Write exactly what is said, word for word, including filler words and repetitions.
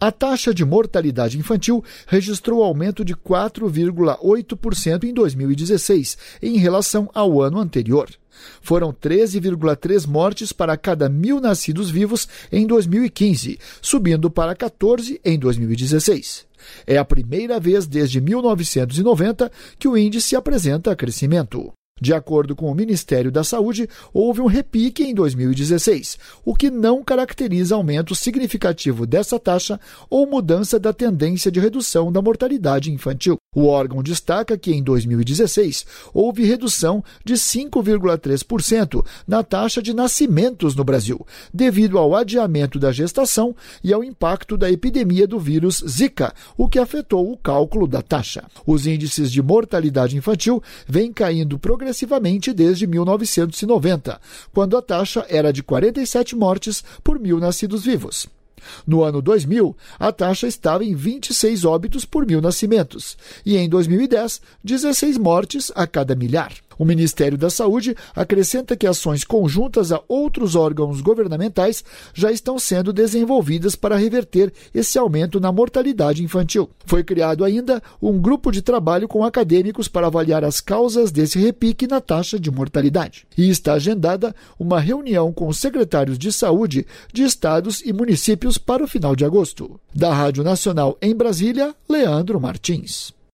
A taxa de mortalidade infantil registrou aumento de quatro vírgula oito por cento em dois mil e dezesseis, em relação ao ano anterior. Foram treze vírgula três mortes para cada mil nascidos vivos em dois mil e quinze, subindo para quatorze em dois mil e dezesseis. É a primeira vez desde mil novecentos e noventa que o índice apresenta crescimento. De acordo com o Ministério da Saúde, houve um repique em dois mil e dezesseis, o que não caracteriza aumento significativo dessa taxa ou mudança da tendência de redução da mortalidade infantil. O órgão destaca que em dois mil e dezesseis houve redução de cinco vírgula três por cento na taxa de nascimentos no Brasil, devido ao adiamento da gestação e ao impacto da epidemia do vírus Zika, o que afetou o cálculo da taxa. Os índices de mortalidade infantil vêm caindo progressivamente desde mil novecentos e noventa, quando a taxa era de quarenta e sete mortes por mil nascidos vivos. No ano dois mil, a taxa estava em vinte e seis óbitos por mil nascimentos e, em dois mil e dez, dezesseis mortes a cada milhar. O Ministério da Saúde acrescenta que ações conjuntas a outros órgãos governamentais já estão sendo desenvolvidas para reverter esse aumento na mortalidade infantil. Foi criado ainda um grupo de trabalho com acadêmicos para avaliar as causas desse repique na taxa de mortalidade. E está agendada uma reunião com os secretários de saúde de estados e municípios para o final de agosto. Da Rádio Nacional em Brasília, Leandro Martins.